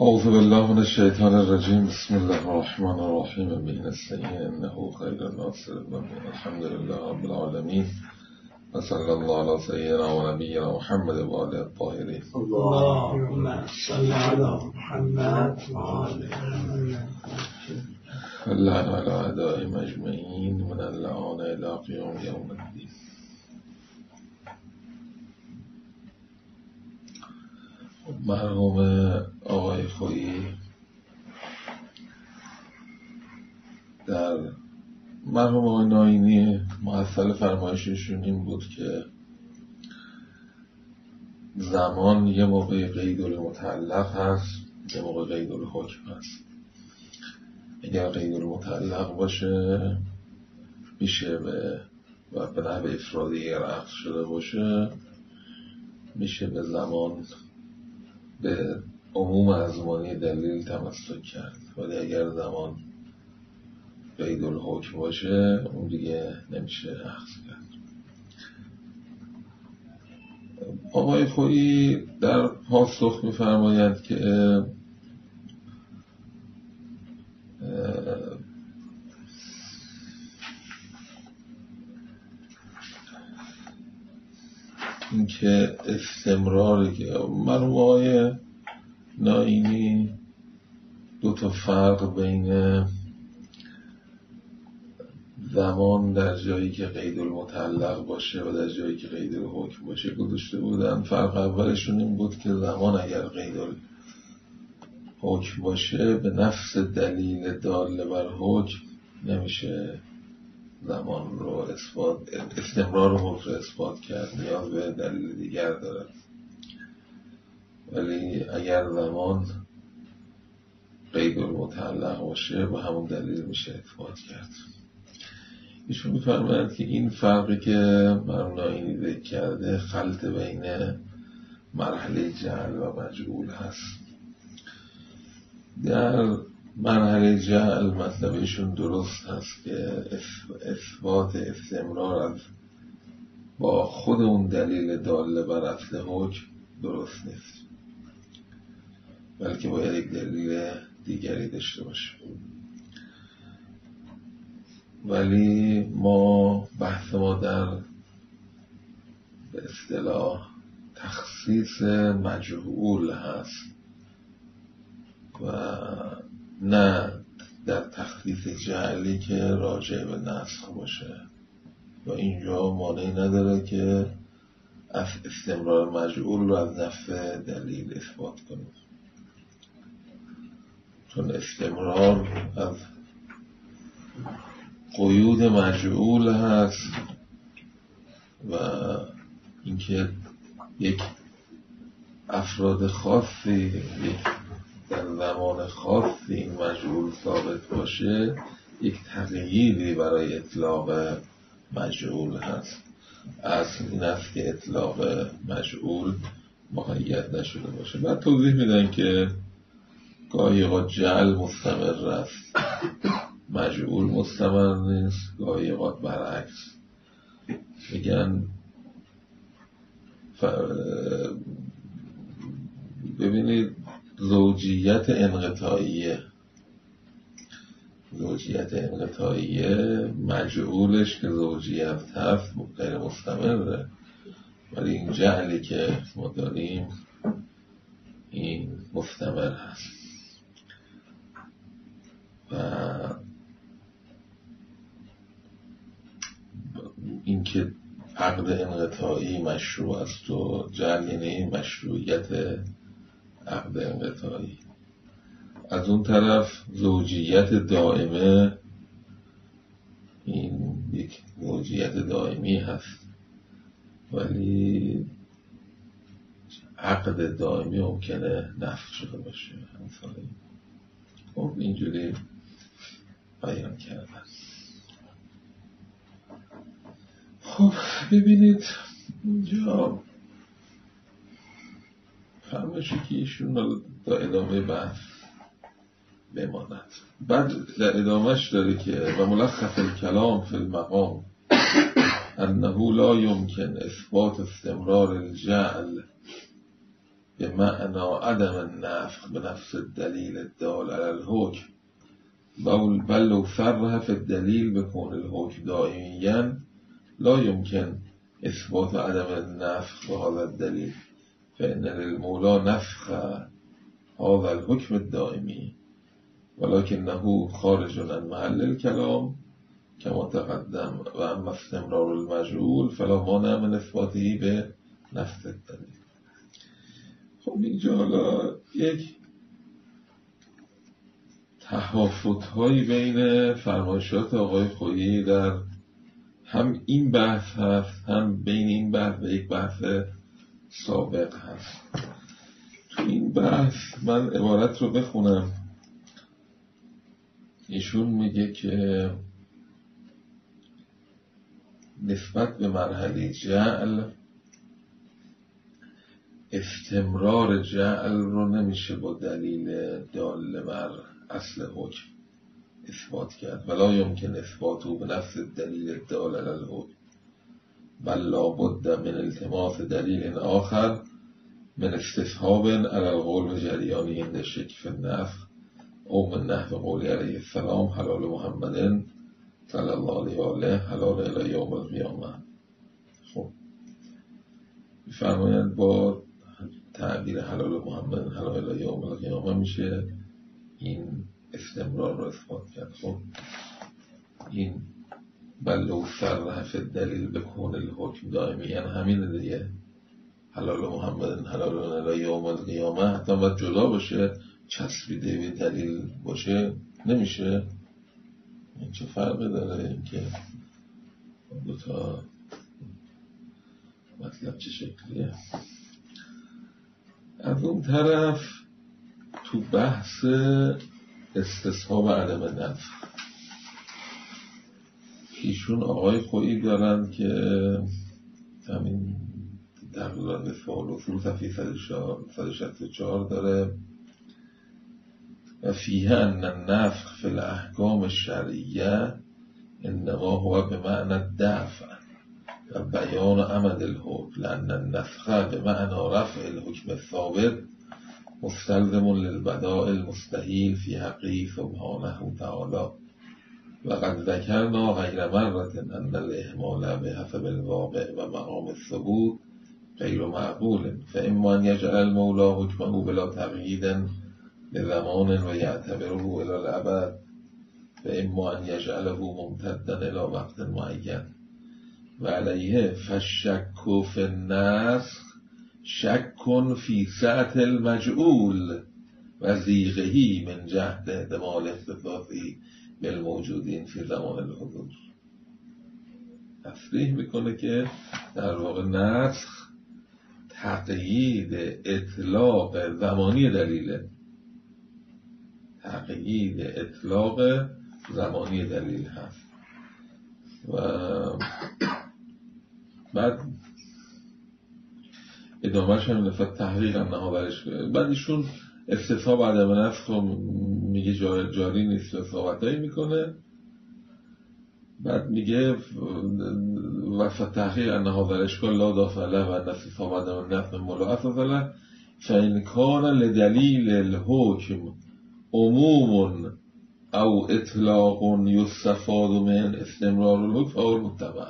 أعوذ بالله من الشيطان الرجيم. بسم الله الرحمن الرحيم. بين السيء إنه خير الناصر. الحمد لله رب العالمين، وصلى الله على سيدنا ونبينا محمد وآله الطاهرين. اللهم صل على محمد وآل محمد. اللعن على أعدائهم أجمعين من اللعان إلى قيام يوم الدين. مرحوم آقای خویی در مرحوم آقای ناینی محصل فرمایششون این بود که زمان یه موقع قید المتعلق هست، یه موقع قید الحکم هست. اگر قید المتعلق باشه میشه به نحو افرادی عقد شده باشه میشه به زمان، به عموم ازمانی دلیل تمسک کرد، ولی اگر زمان قید الحکم باشه اون دیگه نمیشه اخذ کرد. آقای خویی در پاسخ می‌فرمایند که اینکه استمراری که مرحوم آقای ناینی دو تا فرق بین زمان در جایی که قید المتعلق باشه و در جایی که قید الحکم باشه گذاشته بودن. فرق اولشون این بود که زمان اگر قید الحکم باشه به نفس دلیل دال بر حکم نمیشه زمان رو استمرار حکم رو اثبات کرد، نیاز به دلیل دیگر داره. ولی اگر زمان قید المتعلق باشه با همون دلیل میشه اثبات کرد. ایشون می‌فرماید که این فرقی که مرحوم ناینی ذکر کرده خلط بین مرحله جعل و مجعول هست. در مرحله جعل مطلبشون درست هست که اثبات استمرار از با خود اون دلیل داله بر اصل حکم درست نیست، بلکه باید یک دلیل دیگری داشته باشه. ولی بحث ما در به اصطلاح تخصیص مجهول هست و نه در تخصیص جعلی که راجع به نسخ باشه. و اینجا مانعی نداره که استمرار مجهول رو از نفع دلیل اثبات کنیم، چون استمرار از قیود مجعول هست و اینکه یک افراد خاصی در زمان خاصی این مجعول ثابت باشه یک تقییدی برای اطلاق مجعول هست. اصل این است که اطلاق مجعول مقید نشده باشه. بعد توضیح میدن که گاهی اوقات جعل مستمر است، مجعول مستمر نیست، گاهی اوقات برعکس. میگن ببینید زوجیت انقطاعیه مجعولش که زوجیت هست غیر مستمره، ولی این جعلی که ما داریم این مستمر هست. و اینکه عقد انقطاعی مشروع است و جعل یعنی مشروعیت عقد انقطاعی. از اون طرف زوجیت دائمه این یک زوجیت دائمی هست، ولی عقد دائمی ممکنه نفی شده باشه. خب اینجوری بیان کردن. خب ببینید اینجا فرمایشی که ایشون تا ادامه بحث بماند. بعد در ادامهش داره که و ملخص الکلام فی المقام انه لا يمكن اثبات استمرار الجعل به معنا عدم نفخ به نفس الدلیل الدال علی الحکم بل لو صرح فی الدلیل بکون الحکم دائمیا لا يمكن اثبات عدم النفخ بهذا الدلیل فإن للمولى نفخ هذا الحكم الدائمي ولكنه خارج عن محل الكلام كما تقدم وأما استمرار المجهول فلا مانع من اثباته به نفس الدلیل. خب اینجا حالا یک تفاوت هایی بین فرمایشات آقای خویی در هم این بحث هست، هم بین این بحث و یک بحث سابق هست. تو این بحث من عبارت رو بخونم. ایشون میگه که نسبت به مرحله جعل استمرار جعل رو نمیشه با دلیل دال بر اصل حکم اثبات کرد ولا يمكن اثباته به نفس الدلیل الدال علی الحکم بل لابد من التماس دلیل آخر من استصحاب علی القول جریانی عند شک فی النفخ او من نحو قولی علیه السلام حلال محمد صلی الله علیه و آله حلال الی یوم القیامه. خب می‌فرمایند با تعبیر حلال محمد حلال الی یوم القیامه میشه این استمرار رو اثبات کرد. خب این بل لو صرح فی الدلیل بکون الحکم دائمی یعنی همین دیگه، حلال محمد حلال الی یوم القیامه حتی باید جدا باشه چسبیده به دلیل باشه نمیشه. این چه فرقی داره این که دوتا مطلب چه شکلیه؟ از اون طرف تو بحث استصحاب عدم نفخ ایشون آقای خویی دارن که همین تقریبا نفعال اصول صفحه 164 داره و فیه ان النفخ فی الاحکام الشرعیه انما هو به معنی الدفع و بیان عمد الحکم لأن النفخ به معنی رفع الحکم الثابت مستلزم للبداء المستحیل فی حقه سبحانه تعالی و قد ذکرنا غیر مرة ان الاهمال به حسب الواقع و مقام الثبوت غیر معقول فاما ان یجعل المولا حکمه بلا تقیید لزمان و یعتبره الى الابد و اما ان یجعله ممتدا الى وقت معین و علیه فالشک فی النسخ شک فی سعة المجعول و زیغهی من جهد احتمال اختصاصی بالموجودین فی زمان الحضور. تصریح میکنه که در واقع نسخ تقیید اطلاق زمانی دلیله، تقیید اطلاق زمانی دلیل هست. و بعد ادامهش هم نفت تحقیق هم نهاورش کنه. بعد ایشون استصحاب عدم نفخ میگه جاری نیست و صحبتایی میکنه. بعد میگه وفت تحقیق انها در اشکال لا دافع له و استصحاب عدم نفخ ملاحظ له فإن کان لدلیل الحکم عموم او اطلاق یستفاد من استمرار الحکم او متبع.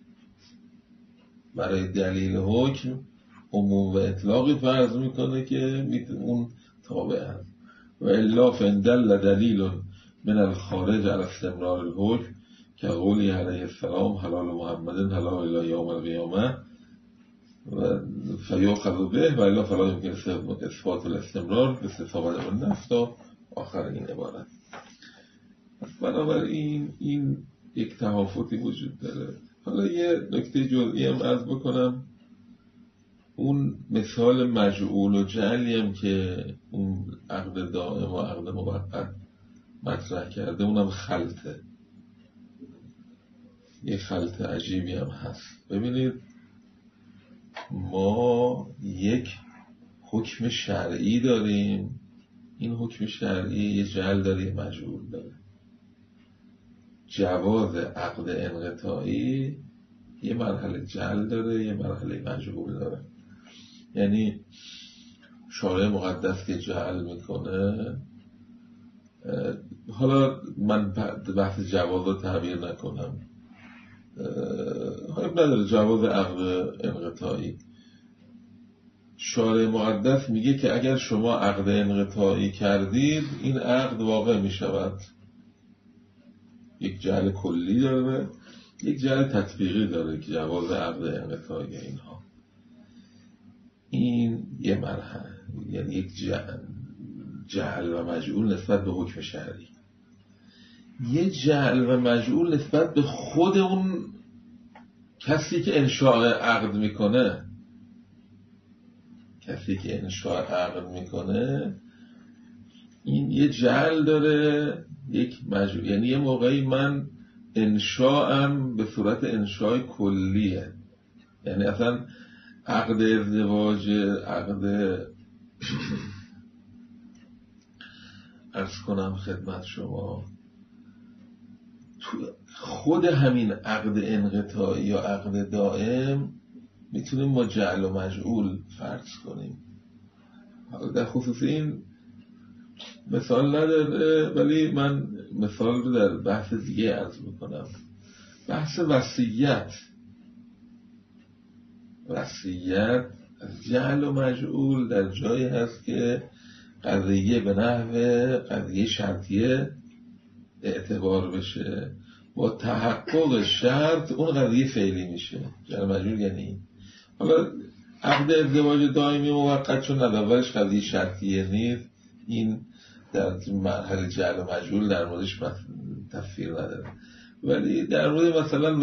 برای دلیل حکم عموم و اطلاقی فرض میکنه که اون تابع هست و الا فإن دل دلیل من الخارج على استمرار الحکم که قولی علیه السلام حلال محمد حلال الی یوم القیامه و فیؤخذ به و الا فلا یمکن اثبات الاستمرار به استفاده من نفس تا آخر این عبارت. بنابراین این یک تفاوتی وجود داره. حالا یه نکته جزئی هم عرض بکنم. اون مثال مجعول و جعلی هم که اون عقد دائم و عقد موقت مطرح کرده اونم خلطه، یه خلط عجیبی هم هست. ببینید ما یک حکم شرعی داریم، این حکم شرعی یه جعل داره یه مجعول داره. جواز عقد انقطاعی یه مرحله جعل داره یه مرحله مجعول داره. یعنی شارع مقدس که جعل میکنه، حالا من بحث جواز رو تعبیر نکنم، حالا نداره، جواز عقد انقطاعی. شارع مقدس میگه که اگر شما عقد انقطاعی کردید این عقد واقع میشود. یک جعل کلی داره، یک جعل تطبیقی داره که جواز عقد انقطاعی اینها. این یه مرحله، یعنی یک جعل و مجعول نسبت به حکم شرعی. یه جعل و مجعول نسبت به خود اون کسی که انشاء عقد میکنه. کسی که انشاء عقد میکنه این یه جعل داره، یک مجعول. یعنی یه موقعی من انشاءم به صورت انشاء کلیه، یعنی اصلا عقد ازدواج، عقد عرض کنم خدمت شما، تو خود همین عقد انقطاعی یا عقد دائم میتونیم با جعل و مجعول فرض کنیم. حالا در خصوص این مثال نداره، ولی من مثال رو در بحث دیگه عرض میکنم. بحث وصیت از جعل و مجعول در جایی هست که قضیه به نحو قضیه شرطیه اعتبار بشه، با تحقق شرط اون قضیه فعلی میشه. جعل و مجعول یعنی حالا عقد ازدواج دائمی موقت چون اولش قضیه شرطیه نیست، این در مرحله جعل و مجعول در موردش تفسیر نداره. ولی در مورد مثلا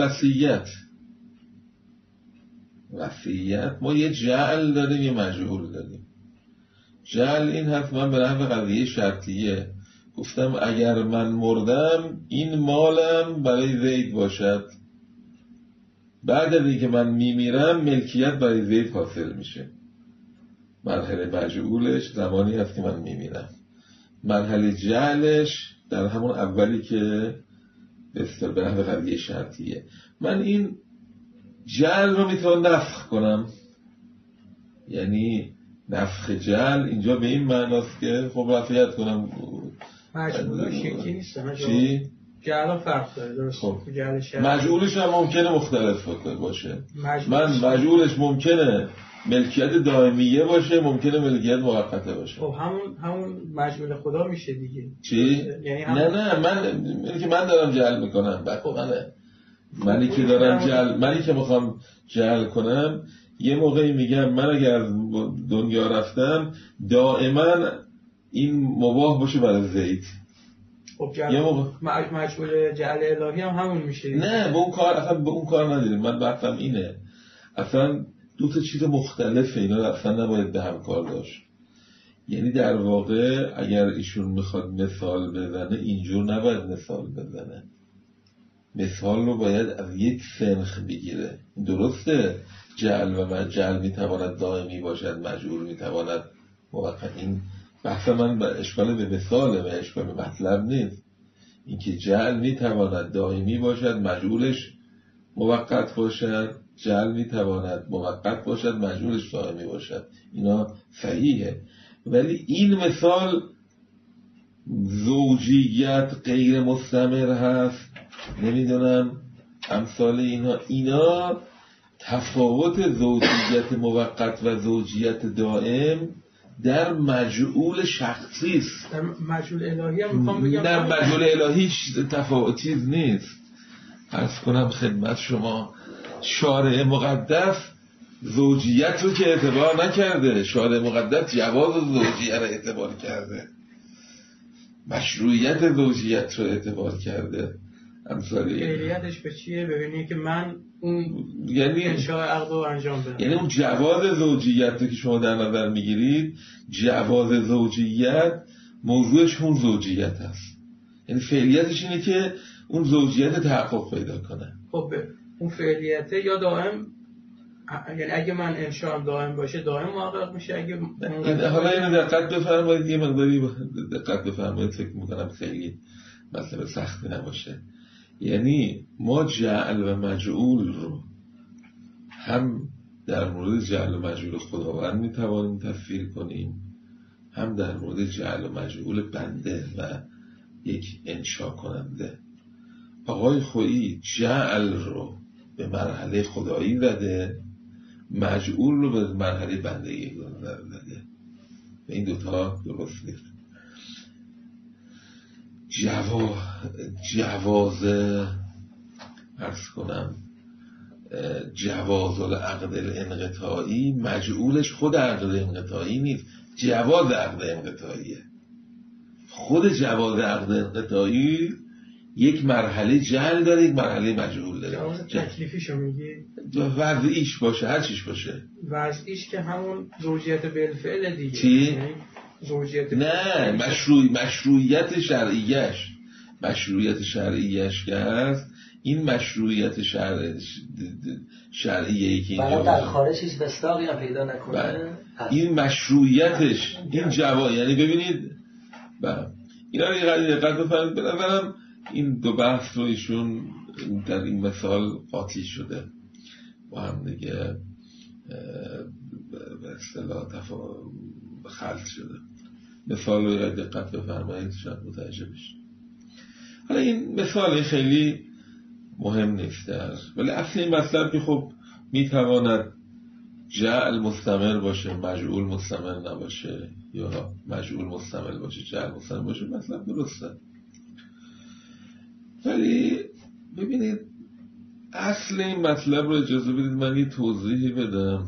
وصیت ما یه جعل داریم یه مجعول داریم. جعل این هست من به نحو قضیه شرطیه گفتم اگر من مردم این مالم برای زید باشد، بعد از اینکه من میمیرم ملکیت برای زید حاصل میشه. مرحله مجعولش زمانی هست که من میمیرم. مرحله جعلش در همون اولی که به نحو قضیه شرطیه. من این جعل رو میتونم نفخ کنم، یعنی نفخ جعل اینجا به این معناست که خب رفعیت کنم. مجعولش یکی نیست. چی؟ جعل فرق داره درست. خب. جعل مجعولش هم ممکنه مختلف باشه. من مجعولش ممکنه ملکیت دائمیه باشه، ممکنه ملکیت موقته باشه. خب همون مجعول خدا میشه دیگه. چی؟ یعنی نه من دارم جعل میکنم. منی که میخوام جعل کنم یه موقعی میگم من اگر دنیا رفتم دائما این مباح باشه برای زید. خب مجعول جعل الهی هم همون میشه دیگه. نه به اون کار نداریم. من بحثم اینه اصلا دو تا چیز مختلفه، اینا اصلا نباید به هم کار داشت. یعنی در واقع اگر ایشون میخواد مثال بزنه اینجور نباید مثال بزنه. مثال رو باید از یک سنخ بگیره. درسته جعل و مجعل میتواند دائمی باشد، مجعول میتواند موقت. این بحث من اشکال به مثاله و اشکال به مطلب نیست. اینکه جعل میتواند دائمی باشد، مجعولش موقت باشد، جعل میتواند موقت باشد، مجعولش دائمی باشد، اینا صحیحه. ولی این مثال زوجیت غیر مستمر هست، نمیدونم امثال اینا تفاوت زوجیت موقت و زوجیت دائم در مجعول شخصی است. در مجعول الهی هم میخوام بگم در مجعول الهی تفاوت چیز نیست. عرض کنم خدمت شما شارع مقدس زوجیت رو که اعتبار نکرده، شارع مقدس جواز زوجیت رو اعتبار کرده، مشروعیت زوجیت رو اعتبار کرده. فعلیتش به چیه؟ ببینید که من اون یعنی انشاء عقد رو انجام بدم، یعنی اون جواز زوجیت رو که شما در نظر میگیرید، جواز زوجیت موضوعش اون زوجیت هست. یعنی فعلیتش اینه که اون زوجیت تحقق پیدا کنه. خب اون فعلیت یا دائم، یعنی اگه من انشاء دائم باشه دائم محقق میشه. اگه حالا اینو دقت بفرمایید، یه مقداری دقت بفرمایید، فکر میکنم خیلی مسئله سختی نباشه. یعنی ما جعل و مجعول رو هم در مورد جعل و مجعول خداوند میتوانیم تفسیر کنیم، هم در مورد جعل و مجعول بنده و یک انشا کننده. آقای خویی جعل رو به مرحله خدایی زده، مجعول رو به مرحله بندگی زده. این دوتا درست نیست. جواز عرض کنم جواز العقد الانقطاعی مجعولش خود عقد انقطاعی نیست، جواز عقد انقطاعیه. خود جواز عقد انقطاعی یک مرحله جعل داره، یک مرحله مجعول داره. جواز تکلیفیشو میگی؟ وضعیش باشه، هر چیش باشه. وضعیش که همون زوجیت بالفعل دیگه. چی؟ زوجیت نه، مشروعیت شرعیش که هست، این مشروعیت شرعیه‌ای که اینجا در خارج هیچ مصداقی هم پیدا نکنه. این مشروعیتش، این جواز، یعنی ببینید اینا رو یه دقت بفرمایید. به نظرم این دو بحث رو ایشون در این مثال قاطی شده با هم دیگه، به اصطلاح خلط شده. مثال رو یه دقت بفرمایید شاید متوجه بشید. حالا این مثال خیلی مهم نیست ولی اصل این مطلب که خب میتواند جعل مستمر باشه مجعول مستمر نباشه، یا مجعول مستمر باشه جعل مستمر باشه، مطلب درسته. ولی ببینید اصل این مطلب رو اجازه بدید من یه توضیحی بدم.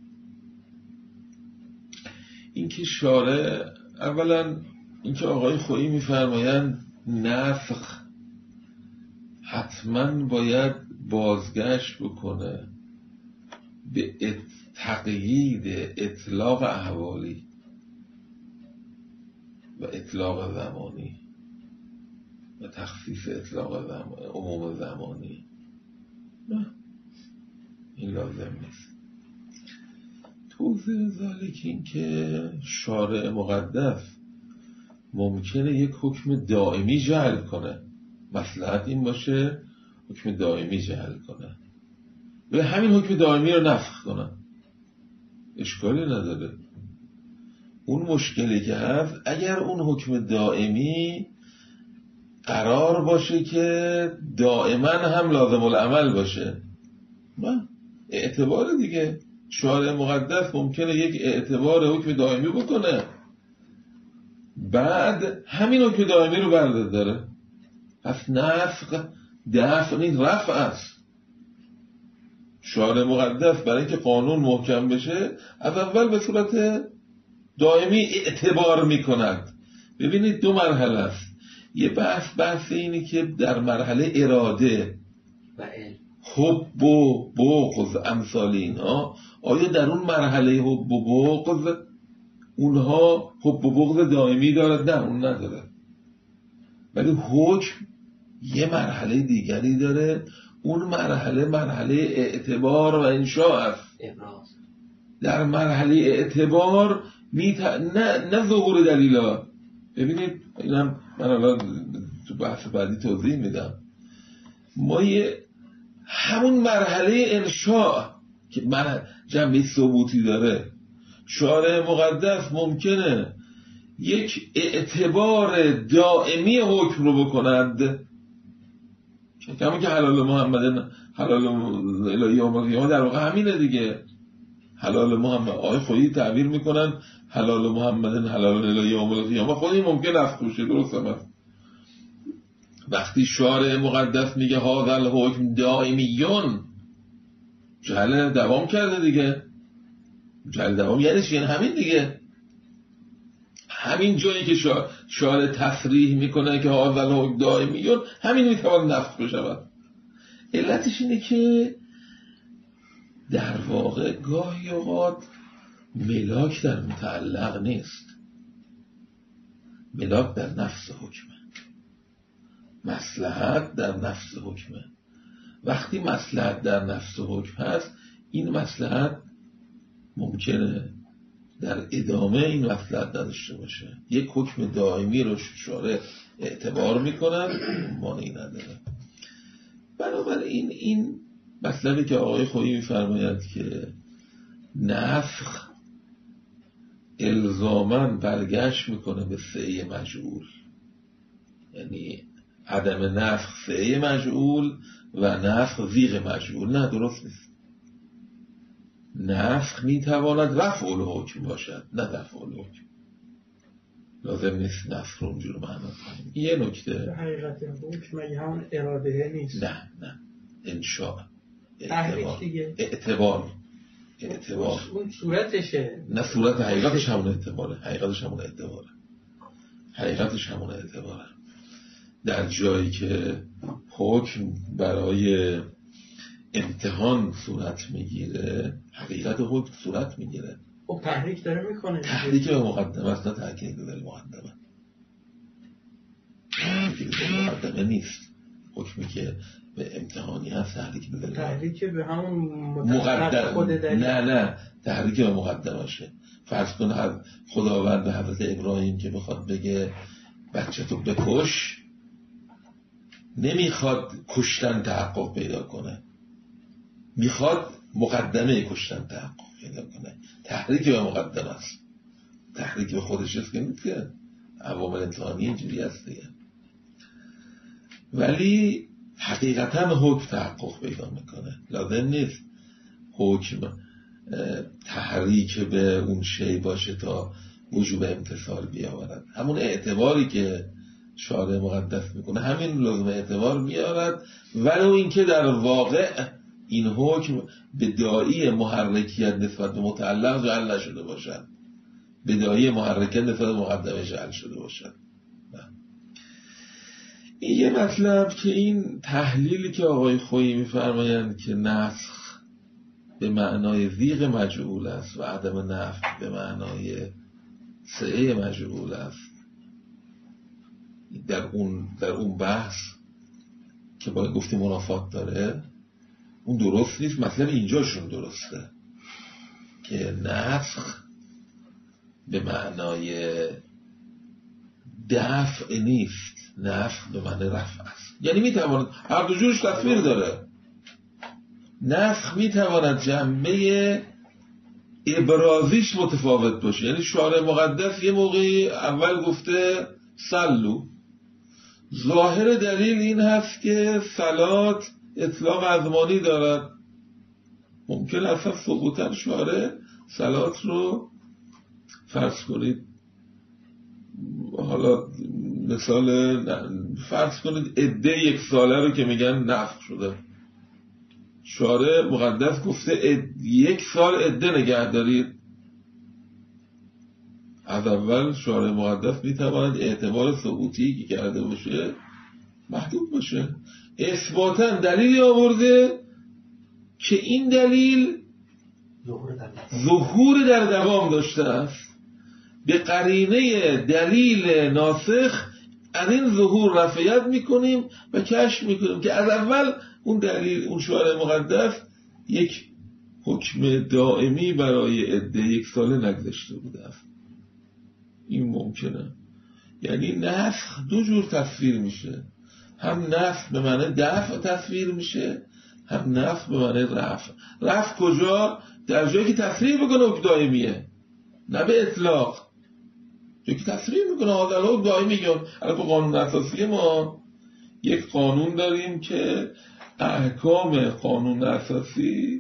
اینکه شارع، اولا اینکه آقای خویی میفرمایند نفخ حتما باید بازگشت بکنه به تقیید اطلاق احوالی و اطلاق زمانی و تخصیص اطلاق عموم زمانی. نه، این لازم نیست. توضیح ذالک این که شارع مقدس ممکنه یک حکم دائمی جعل کنه، مصلحت این باشه حکم دائمی جعل کنه و همین حکم دائمی رو نفخ کنه، اشکالی نداره. اون مشکلی که هست اگر اون حکم دائمی قرار باشه که دائما هم لازم العمل باشه، نه اعتبار دیگه. شارع مقدس ممکنه یک اعتبار حکم دائمی بکنه بعد همین حکم دائمی رو برداره. پس نفخ دفع این رفع است. شارع مقدس برای اینکه قانون محکم بشه از اول به صورت دائمی اعتبار میکند. ببینید دو مرحله است. یه بحث اینی که در مرحله اراده و علم، حب و بغض امثال اینا، آیا در اون مرحله حب و بغض اونها حب و بغض دائمی دارد؟ نه، اون نداره. ولی حکم یه مرحله دیگری داره. اون مرحله اعتبار و انشاء است. ابراز. در مرحله اعتبار نه ظهور دلیلا. ببینید اینم من الان تو بحث بعدی توضیح میدم. ما همون مرحله انشاء که جنبه ثبوتی داره، شارع مقدس ممکنه یک اعتبار دائمی حکم رو بکند، کما که حلال محمد حلال الهی یوم القیامه در واقع همینه دیگه. حلال محمد آقای خویی تعبیر میکنن حلال محمد حلال الهی یوم القیامه، خودی ممکن است باشه، درسته. وقتی شارع مقدس میگه هذا الحکم دائمیون، جعل دوام کرده دیگه. جعل دوام یعنی چی؟ یعنی همین دیگه. همین جایی که شارع تصریح میکنه که هذا الحکم دائمیون، همین میتواند نفخ بشود. علتش اینه که در واقع گاهی اوقات ملاک در متعلق نیست، ملاک در نفس حکمه، مصلحت در نفس حکمه. وقتی مصلحت در نفس حکم هست، این مصلحت ممکنه در ادامه این مصلحت نداشته باشه. یک حکم دائمی رو شارع اعتبار میکنن، مانعی نداره. بنابراین این مطلبی که آقای خویی میفرماید که نفخ الزاماً برگشت میکنه به سعی مجعول، یعنی عدم نفخ سعی مجعول و نفخ زیغ مجعول. نه، درست نیست. نفخ میتواند رفع الحکم باشد، نه دفع الحکم. لازم نیست نفخ رو اونجور معنا کنیم. یه نکته، حقیقت حکم مگه همون اراده نیست؟ نه انشاء، تحریک دیگه، اعتبار اون صورتشه. نه، صورت حقیقتش همون اعتباره. در جایی که حکم برای امتحان صورت میگیره، حقیقت حکم صورت میگیره. خب تحریک داره میکنه، تحریک به مقدمه است، نه تحریک به مقدمه نیست. حکمی که به امتحانی هست تحریک به همون مقدمه خود دلیل. نه تحریک به مقدمشه. فرض کن خداوند به حضرت ابراهیم که بخواد بگه بچه تو بکش، نمیخواد کشتن تحقق پیدا کنه، میخواد مقدمه کشتن تحقق پیدا کنه. تحریک به مقدمه است. تحریک به خودش است که نیست، که عوامل امتحانی اینجوری هست دیگه. ولی حقیقتا حکم تحقق پیدا میکنه. لازم نیست حکم تحریک به اون شی باشه تا وجوب امتثال بیاورد. همون اعتباری که شارع مقدس میکنه همین لازم اعتبار میارد، ولو اینکه در واقع این حکم به داعی محرکیت نسبت به متعلق جعل نشده باشد، به داعی محرکیت نسبت به مقدمه جعل شده باشد. این یه مطلب که این تحلیلی که آقای خویی میفرمایند که نسخ به معنای زیغ مجعول است و عدم نفخ به معنای سعی مجعول است، در اون بحث که باید گفتیم منافات داره، اون درست نیست. مطلب اینجاشون درسته که نسخ به معنای دفع نیست، نفخ به معنی رفع است. یعنی میتواند هر دو جورش تصویر داره. نفخ میتواند جنبه ابرازیش متفاوت باشه. یعنی شارع مقدس یه موقعی اول گفته صلو، ظاهر دلیل این هست که صلات اطلاق ازمانی دارد. ممکن اصلا ثبوتاً شارع صلات رو فرض کنید، حالا مثال فرض کنید عده 1 ساله رو که میگن نفخ شده، شارع مقدس گفته 1 سال عده نگه دارید. از اول شارع مقدس میتواند اعتبار ثبوتی که کرده باشه محدود باشه. اثباتا دلیلی آورده که این دلیل ظهور در دوام داشته است، به قرینه دلیل ناسخ از این ظهور رفعیت میکنیم و کشف میکنیم که از اول اون دلیل، اون شارع مقدس یک حکم دائمی برای عده 1 ساله نگذاشته بوده است. این ممکنه. یعنی نسخ 2 جور تصویر میشه، هم نسخ به معنی دفع تصویر میشه، هم نسخ به معنی رفع. رفع کجا؟ در جایی که تصویر بکنه حکم دائمیه، نه به اطلاق. جایی که تصویر میکنه آدل حکم دائمی. الان قانون اساسی ما یک قانون داریم که احکام قانون اساسی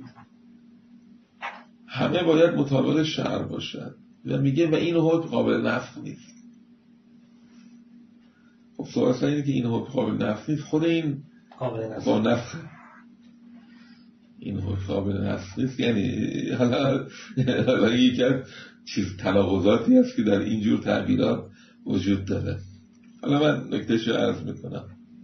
همه باید مطابق شرع باشد و میگه و این حکم قابل نفخ نیست. خب سوال اینه که این حکم قابل نفخ نیست، خود این با نفخ این حکم قابل نفخ نیست. یعنی حالا یکی از تناقضاتی هست که در اینجور تعبیرات وجود داره. حالا من نکتهشو عرض میکنم.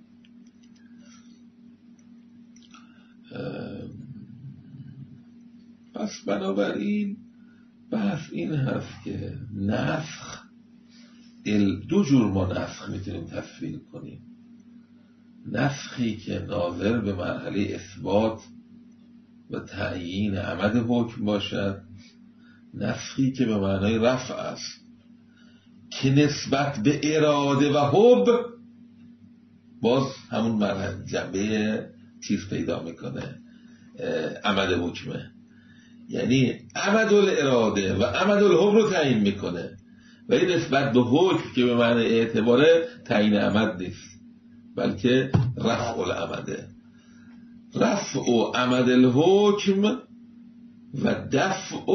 پس بنابراین بحث این هست که نفخ 2 جور ما نفخ میتونیم تصویر کنیم. نفخی که ناظر به مرحله اثبات و تعیین عمد حکم باشد، نفخی که به معنای رفع است که نسبت به اراده و حب باز همون مرحله جنبه چیز پیدا میکنه، عمد حکمه. یعنی عمد الاراده و عمد الحکم رو تعیین میکنه، ولی نسبت به حکم که به معنی اعتباره تعیین عمد نیست، بلکه رفع العمده. رفع عمد الحکم و دفع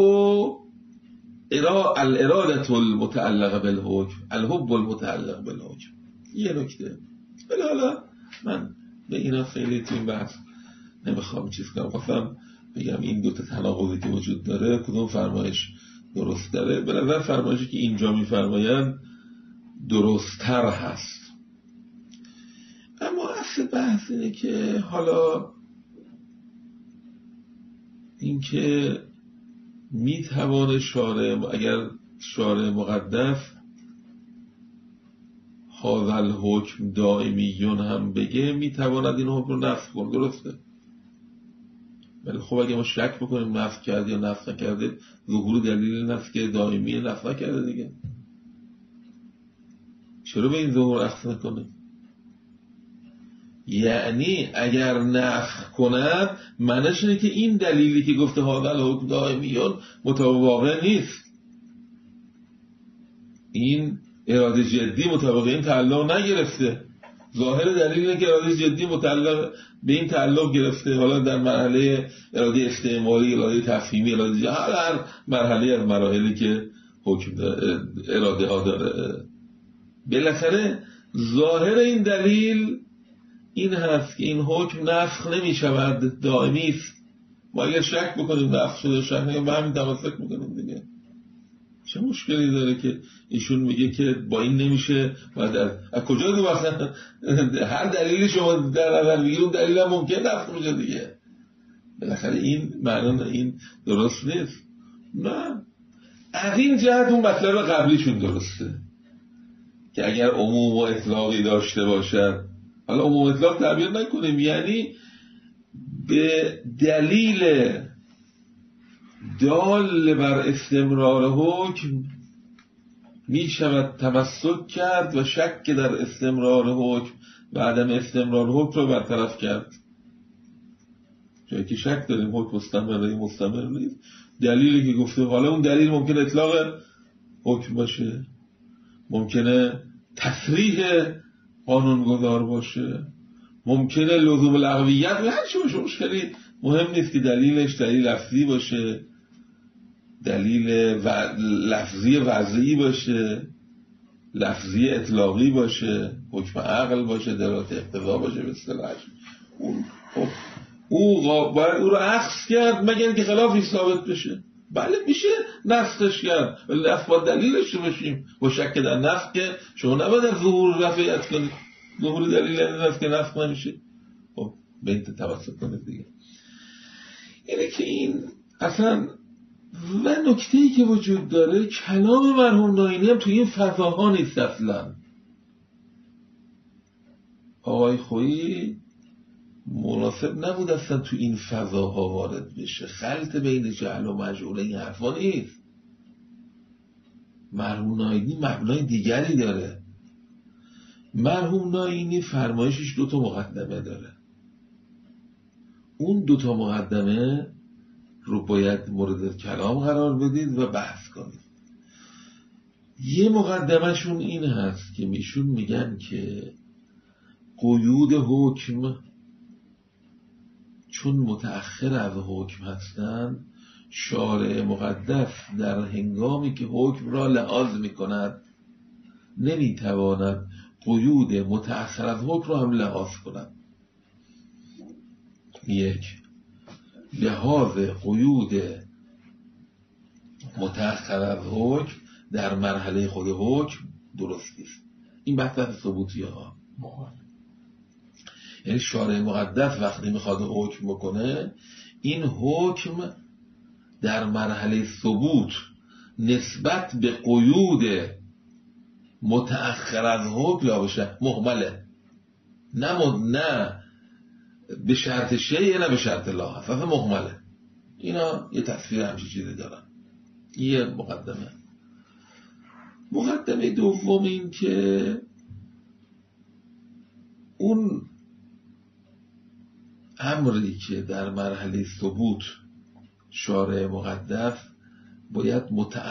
الاراده المتعلقه بالحکم، الحب المتعلق بالحکم. یه نکته، ولی حالا من به اینا خیلی تو این بحث نمیخوام چیز کنم. خواستم بگم این دوتا تناقضی که وجود داره کدوم فرمایش درست داره. به نظر فرمایشی که اینجا میفرمایند درست‌تر هست. اما اصل بحث اینه که حالا اینکه میتوانه شارع، اگر شارع مقدس هذا الحکم دائمیون هم بگه، میتواند این حکم رو نفی کنه، درسته. ولی خب اگه ما شک بکنیم نفی کرده یا نفی نکرده، ظهور دلیل نفی که دائمی نفی نکرده دیگه، چرا به این ظهور اخذ نکنه؟ یعنی اگر نفی کند معنیش اینه که این دلیلی که گفته هذا الحکم دائمیون مطابق نیست، این اراده جدی مطابق این تعلق نگرفته. ظاهر دلیل اینه که اراده جدی متعلق به این تعلق گرفته. حالا در مرحله اراده استعماری، اراده تفهیمی، اراده جدی، هر مرحله از مراحلی که حکم اراده ها داره، بالاخره ظاهر این دلیل این هست که این حکم نسخ نمی شود، دائمی است. ما اگر شک بکنیم نسخ شده، شک نکنیم به همین تمسک میکنیم دیگه. چه مشکلی داره که ایشون میگه که با این نمیشه؟ از کجا دو مثلا هر دلیلی شما در نظر بگیرید اون دلیل هم ممکن نسخ میشه دیگه. بالاخره این معنی این درست نیست. نه، از این جهت اون مطلب قبلیشون درسته که اگر عموم و اطلاقی داشته باشد، حالا عموم اطلاق تعبیر نکنیم، یعنی به دلیل دال بر استمرار حکم می شود تمسک کرد و شک در استمرار حکم و عدم استمرار حکم رو برطرف کرد. جایی که شک داریم حکم مستمر نیست، دلیلی که گفته، حالا اون دلیل ممکنه اطلاق حکم باشه، ممکنه تصریح قانونگذار باشه، ممکنه لزوم لغویت، هر چی باشه، مشکلی مهم نیست که دلیلش دلیل لفظی باشه، دلیل لفظی وضعی باشه، لفظی اطلاقی باشه، حکم عقل باشه، دلالت اقتضا باشه. به اصطلاح او رو اخذ کرد مگر که خلافی ثابت بشه. بله میشه نسخش کرد، ولی با دلیلش رو بشیم. با شک در نسخ که شما نباید از ظهور رفعیت کنید، ظهور دلیل نسخ که نسخ نمیشه. خب به این توسط کنید دیگه. اینه که این اصلا و نکته‌ای که وجود داره، کلام مرحوم ناینی هم توی این فضاها نیست اصلا. آقای خویی مناسب نبود اصلا تو این فضاها وارد بشه. خلط بین جهل و مجهول این حرفا نیست. مرحوم ناینی مبنای دیگری داره. مرحوم ناینی فرمایشش 2 مقدمه داره. اون 2 مقدمه رو باید مورد کلام قرار بدید و بحث کنید. یه مقدمهشون این هست که میشون میگن که قیود حکم چون متأخر از حکم هستند، شارع مقدس در هنگامی که حکم را لحاظ میکند نمیتواند قیود متأخر از حکم را هم لحاظ کند. 1. لحاظ قیود متأخر از حکم در مرحله خود حکم درست است. این بحث ثبوتی ها، یعنی شارع مقدس وقتی میخواد حکم بکنه، این حکم در مرحله ثبوت نسبت به قیود متأخر از حکم یا بشه مهمله، نه به شرط شیء نه به شرط لا هست، اصلا مهمله. اینا یه تصویر همچین چیزی دارن. یه مقدمه دوم این که اون امری که در مرحله ثبوت شارع مقدس باید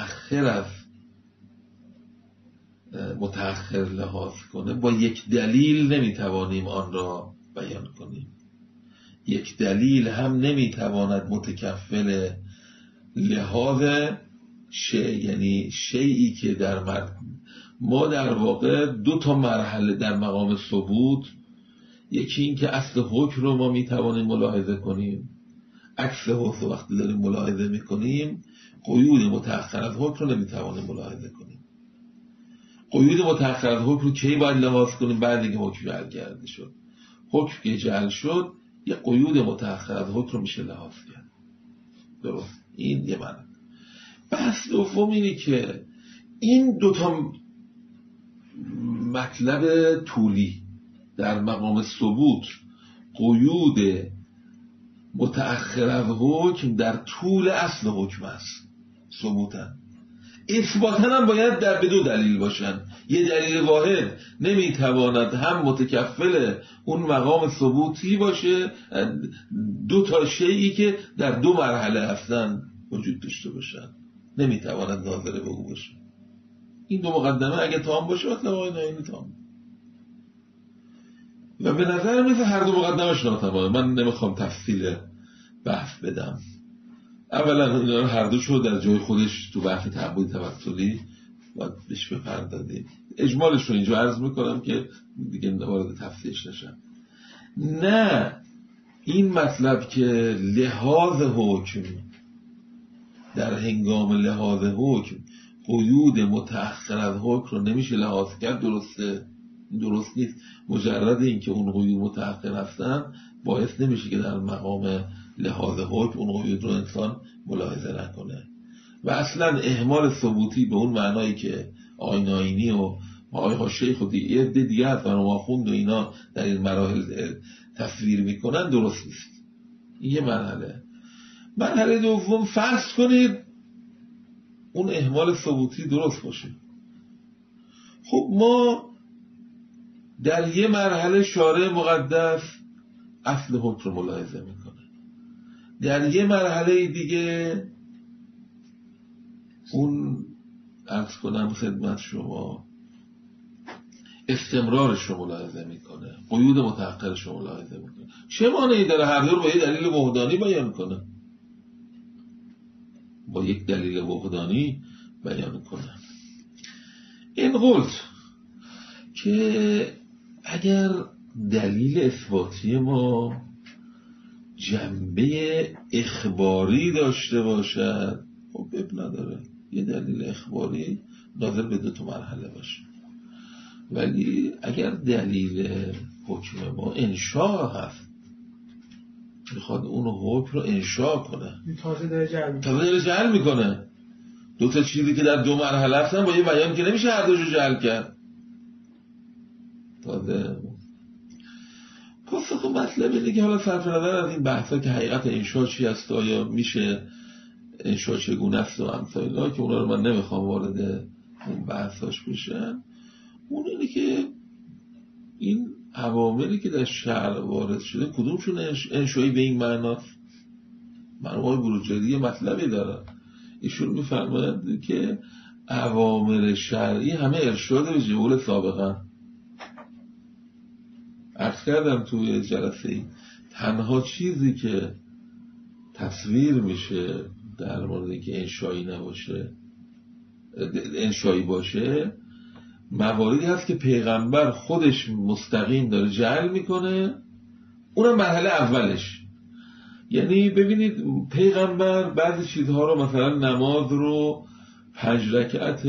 متأخر لحاظ کنه. با یک دلیل نمیتوانیم آن را بیان کنیم. یک دلیل هم نمیتواند متکفل لحاظ یعنی شیئی که در ما در واقع دو تا مرحله در مقام ثبوت، یکی این که اصل حکم رو ما میتوانیم ملاحظه کنیم، عکس حکم وقتی داریم ملاحظه میکنیم، قیود متأخر از حکم رو نمیتوانیم ملاحظه کنیم. قیود متأخر از حکم رو کی باید لحاظ کنیم؟ بعد که حکم جعل کرده شد. حکم که جعل شد یه قیود متأخر از حکم رو میشه لحاظ کرد. درست؟ این یه معنی. بحث دوم اینه که این دوتا مطلب طولی در مقام ثبوت، قیود متأخر از حکم در طول اصل حکم است ثبوتن. اثباتن هم باید به دو دلیل باشن. یه دلیل واحد نمیتواند هم متکفل اون مقام ثبوتی باشه، دو تا شیئی که در دو مرحله هستن وجود داشته باشن، نمیتواند ناظر به او باشه. این دو مقدمه اگه تام باشه مطلب آقای نایینی تام. و به نظر میاد هر دو مقدمش ناتمامه. من نمیخوام تفصیل بحث بدم. اولا اینا رو هر دوشو در جای خودش تو بحث تعبد توسلی باید بهش بپردازیم. اجمالش رو اینجا عرض میکنم که دیگه وارد تفصیلش نشم. نه، این مطلب که لحاظ حکم در هنگام لحاظ حکم قیود متأخر از حکم رو نمیشه لحاظ کرد، درست نیست. مجرد این که اون قیود متأخر هستن باعث نمیشه که در مقام لحاظ حکم اون قیود رو انسان ملاحظه نکنه. و اصلا اهمال ثبوتی به اون معنایی که آقای نایینی و آقای شیخ و دیگه هستن و آخوند و اینا در این مراحل تصویر میکنن درست نیست. این یه مرحله دوم، فرض کنید اون اهمال ثبوتی درست باشه. خب ما در یه مرحله شارع مقدس اصل حکم رو ملاحظه میکنه، در یه مرحله دیگه اون عرض کنم خدمت شما استمرارش رو ملاحظه میکنه، قیود متأخرش رو ملاحظه میکنه. چه مانعی داره هر دو رو با یه دلیل وحدانی بیان کنه؟ با یک دلیل وحدانی بیان کنه. این قلت که اگر دلیل اثباتی ما جنبه اخباری داشته باشد، خب اب نداره، یه دلیل اخباری ناظر به دو تا مرحله باشه. ولی اگر دلیل حکم ما انشاء هست، میخواد اون حکم رو انشاء کنه، تازه داره جعل میکنه. دو تا چیزی که در دو مرحله هستن با یه بیان که نمیشه هر دوشو جعل کرد. تازه پاسخ مطلب اینه که حالا صرف نظر از این بحثا که حقیقت انشاء چی هست، آیا میشه انشاء چگونه است و امثال که اونا رو من نمیخوام وارد اون بحثاش بشم، اون اینه که این عواملی که در شرع وارد شده کدومشون انشایی به این معناست. مرحوم آقای بروجردی یه مطلبی داره، ایشون میفرمایند که عوامل شرعی همه ارشاد به جهول سابقا. عرض کردم توی جلسه ای تنها چیزی که تصویر میشه در مورد اینکه انشایی باشه مواردی هست که پیغمبر خودش مستقیم داره جعل میکنه، اونم مرحله اولش. یعنی ببینید پیغمبر بعضی چیزها رو، مثلا نماز رو 5 رکعت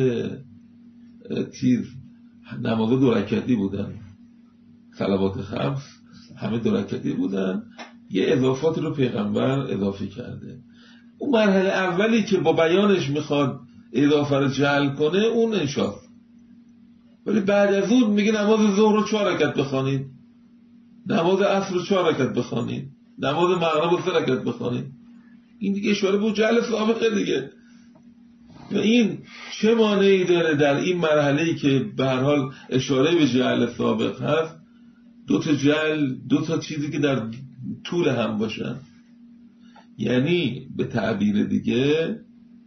نماز 2 رکعتی بودن، صلوات 5 همه 2 رکعتی بودن، یه اضافاتی رو پیغمبر اضافه کرده. اون مرحله اولی که با بیانش میخواد اضافه رو جعل کنه اون انشاست. ولی بعد از اون میگه نماز ظهر رو 4 رکعت بخوانید، نماز عصر رو 4 رکعت بخوانید، نماز مغرب رو 3 رکعت بخوانید. این دیگه اشاره به جعل سابقه دیگه. و این چه مانعی داره در این مرحله‌ای که به هر حال اشاره به جعل سابق هست، دو تا چیزی که در طول هم باشن. یعنی به تعبیر دیگه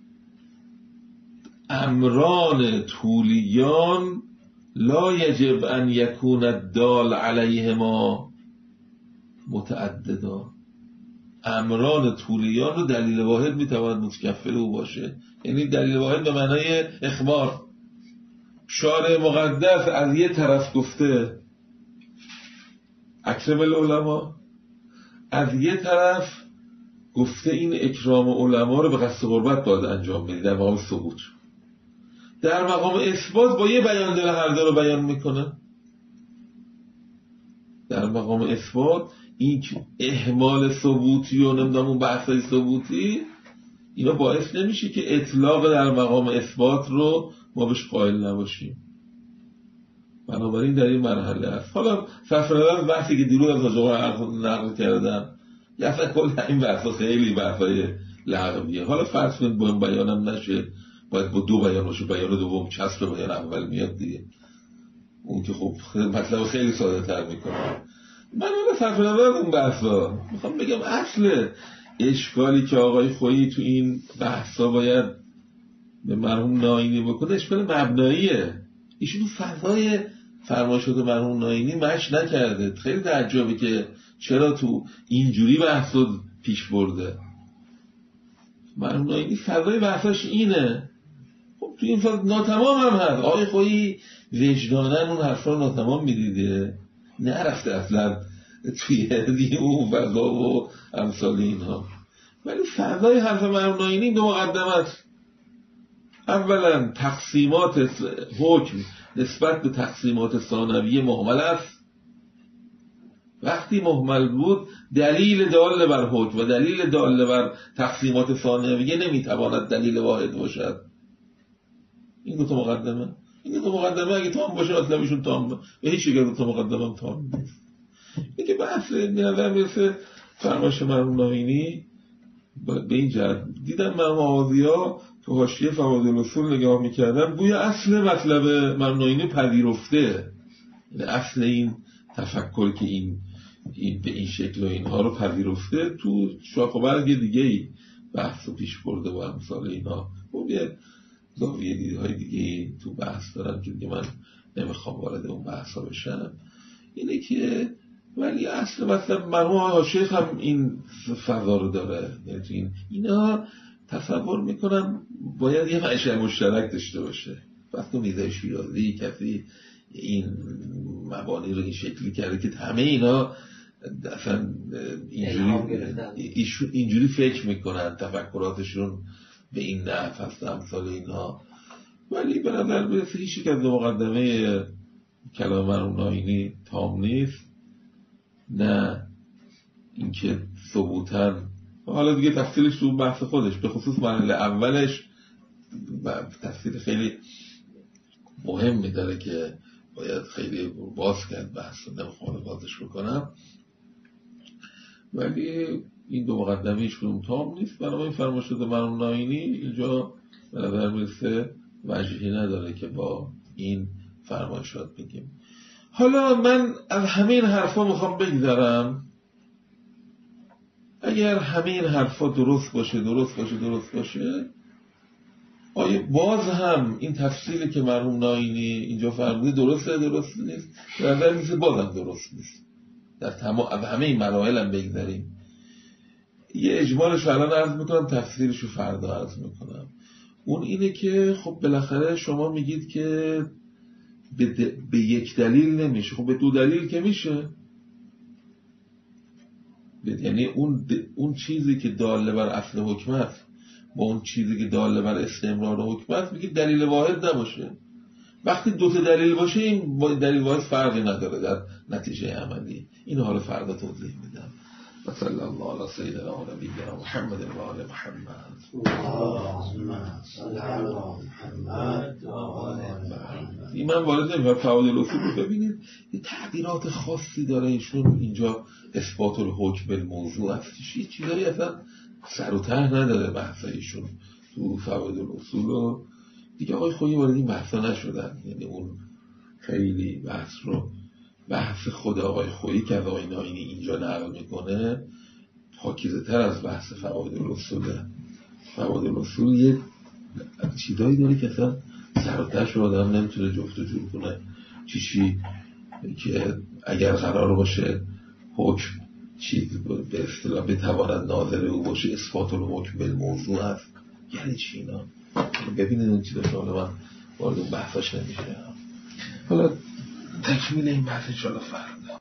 امران طولیان لا یجب ان یکون الدال علیهما متعددا. امران طولیان رو دلیل واحد میتواند متکفل او باشه، یعنی دلیل واحد به معنای اخبار. شارع مقدس از یه طرف گفته اکرم العلماء، از یه طرف گفته این اکرام علما رو به قصد قربت باید انجام بدید در مقام ثبوت. در مقام اثبات با یه بیان دل هر دو رو بیان میکنه. در مقام اثبات این اهمال ثبوتی و نمیدونم اون بحثای ثبوتی اینا باعث نمیشه که اطلاق در مقام اثبات رو ما بهش قائل نباشیم. بنابراین در این مرحله است. حالا فصل بحثی که دیروز از آقا نقل کردم یه اصلا کل این بحثا خیلی بحثای لغویه. حالا فرض کنید با این بیانم نشه، باید با دو بیان باشه، بیان دوم چسب بیان اول میاد دیگه، اون که خب مطلب خیلی ساده تر میکنه. من فصل اون بحثا میخوام بگم اصل اشکالی که آقای خویی تو این بحثا باید به مرحوم ناینی بکنه اشکال مبناییه. ایشون فضای فرمایشات مرحوم ناینی مش نکرده. خیلی تعجبه که چرا تو اینجوری بحثا پیش برده. مرحوم ناینی فضای بحثاش اینه. خب تو این فضا ناتمام هم هست. آقای خویی وجدانن اون حرفا رو ناتمام میدیده، نرفته اصلا توی اون فضا و امثال اینها. ولی فضای حرف مرحوم ناینی دو مقدمت. اولا تقسیمات حکم نسبت به تقسیمات ثانویه مهمل است. وقتی مهمل بود دلیل دال بر حکم و دلیل دال بر تقسیمات ثانویه نمیتواند دلیل واحد باشد. این دو تا مقدمه. این دو تا مقدمه اگه تام باشه مطلبشون تام به هیچ یک دو تا مقدمه هم تام نیست. اینکه بحث نظر میرسه فرمایش مرحوم ناینی به این جهت دیدم مرحوم آوازی‌ها تو حاشیه فوائد الاصول نگاه میکردن گویا اصل مطلب مرحوم ناینی پذیرفته، یعنی اصل این تفکر که این به این شکل و اینها رو پذیرفته تو شاخ و برگ دیگه ای بحث رو پیش برده و امثال اینا. خب یه زاویه دیدهای دیگه تو بحث دارم که دیگه من نمیخوام وارد اون بحثا بشم. اینه که ولی اصل مطلب مرحوم آقای شیخ هم این فضا رو داره، یعنی اینا تصور میکنم باید یه منشأ مشترک داشته باشه. وقتی میزه شیرازی کسی این مبانی رو این شکلی کرده که همه اینا اصلا اینجوری فکر میکنن تفکراتشون به این نحو هست امثال اینها. ولی به نظر میرسه هیچ یک از دو مقدمه کلام مرحوم ناینی تام نیست، نه اینکه ثبوتن. حالا دیگه تفصیلش تو بحث خودش، به خصوص مرحله اولش تفصیل خیلی مهمی داره که باید خیلی باز کرد بحث، نمیخوام بازش بکنم. ولی این دو مقدمه هیچکدوم تام نیست. بنابراین فرمایشات مرحوم ناینی اینجا به نظر میرسه وجهی نداره که با این فرمایشات بگیم. حالا من از همین حرفا میخوام بگذرم. اگر همین حرفا درست باشه آیا باز هم این تفصیلی که مرحوم ناینی اینجا فرموده درست نیست؟ به نظر میسه بازم درست نیست. در تمام از همه این مراحل هم بگذاریم. یه اجمالش الان عرض میکنم، تفصیلش رو فردا عرض میکنم. اون اینه که خب بالاخره شما میگید که به یک دلیل نمیشه، خب به دو دلیل که میشه. یعنی اون چیزی که داله بر اصل حکمت با اون چیزی که داله بر استمرار حکمت میگه دلیل واحد نباشه. وقتی دو تا دلیل باشه این با دلیل واحد فرقی نداره در نتیجه عملی. اینو حالا فردا توضیح میدم. و صلی الله علی سیدنا و نبینا محمد و آل محمد. اللهم صل علی محمد و آل محمد. این من وارد نمیشم. فوائد الاصول رو ببینید یه تعبیرات خاصی داره ایشون اینجا. اثبات الحکم بالموضوع هستش، یه چیزایی اصلا سر و ته نداره بحثایشون تو فوائد الاصول. و دیگه آقای خویی وارد این بحثا نشدن. یعنی اون خیلی بحث خود آقای خویی که از آقای ناینی اینجا نقل میکنه پاکیزه تر از بحث فواید الاصوله. فواید الاصول یه چیزایی داره که اصلا سر و تهش رو آدم نمیتونه جفت و جور کنه. چی که اگر قرار باشه حکم چیز به اصطلاح بتواند ناظر او باشه، اثبات الحکم بالموضوع است. یعنی چی اینا؟ ببینید اون چیزا حالا من وارد اون بحثاش نمیشه. حالا تکمیل این بحث ان شاء الله فردا.